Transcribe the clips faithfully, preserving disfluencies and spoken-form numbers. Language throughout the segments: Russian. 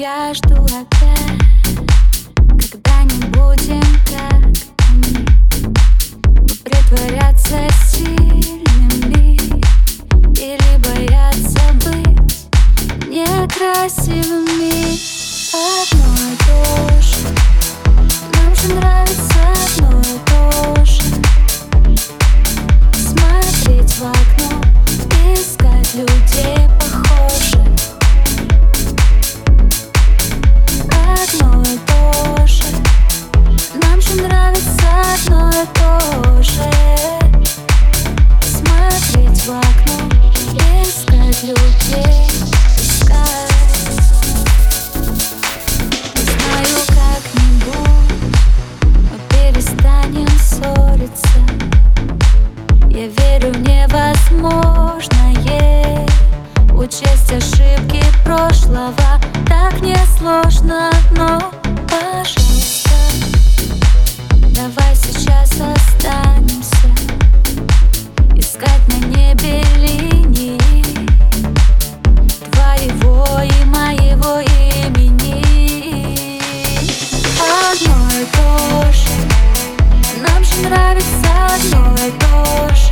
я жду опять, когда не будем как они. Мы притворяться сильными или бояться быть некрасивыми. Одно и то же, нам же нравится одно и то же. Смотреть в окно, искать людей похожих. Одно и то же, нам же нравится одно и то же. Смотреть в окно, искать людей, искать. Не знаю, как-нибудь мы перестанем ссориться. Я верю в невозможное, учесть ошибки прошлого так несложно, но, пожалуйста, давай сейчас останемся искать на небе линии твоего и моего имени. Одно и то же, нам же нравится одно и то же.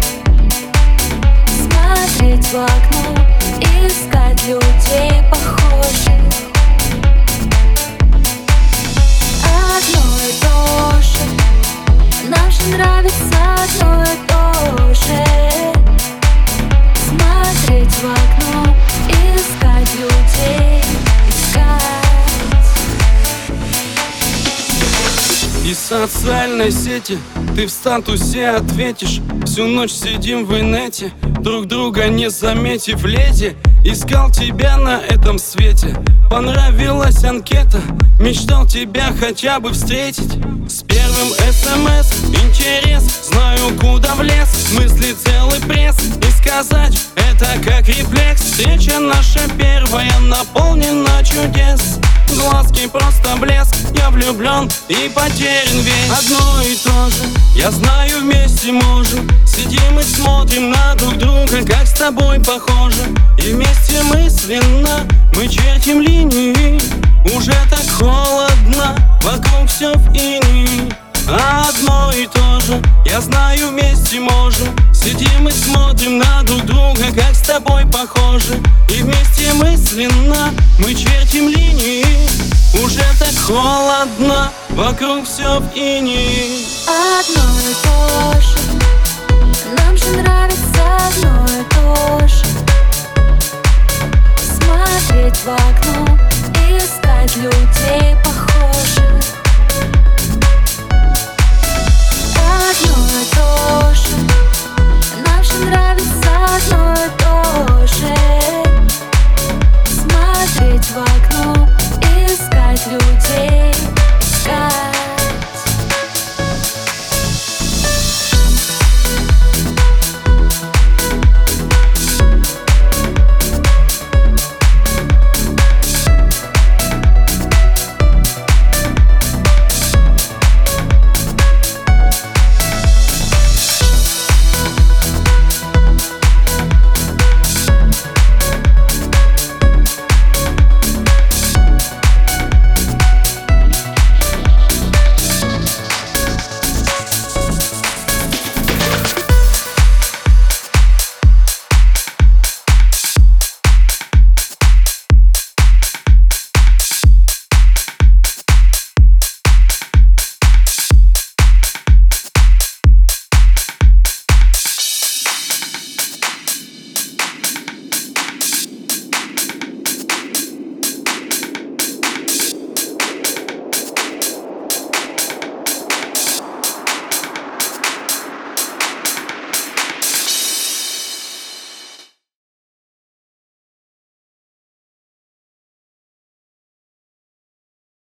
Смотреть в окно, искать людей похожих. Одно и то же, нам же нравится одно и то же. Смотреть в окно, искать людей, искать. Из социальной сети ты в статусе ответишь. Всю ночь сидим в инете, друг друга не заметив. Леди, искал тебя на этом свете. Понравилась анкета, мечтал тебя хотя бы встретить. С первым смс интерес, знаю, куда влез. Мысли целый пресс, и сказать это как рефлекс. Встреча наша первая наполнена чудес. Глазки просто блеск, я влюблен и потерян весь. Одно и то же, я знаю, вместе можем. Сидим и смотрим на друг друга, как с тобой похоже. И вместе мысленно мы чертим линии. Уже так холодно, вокруг все в инии. Одно и то же, я знаю, вместе можем. Сидим и смотрим на друг друга, как с тобой похоже. И вместе мысленно мы чертим линии. Уже так холодно, вокруг все в инии. Одно и то же, нам же нравится одно и то же. Смотреть в окно, искать людей.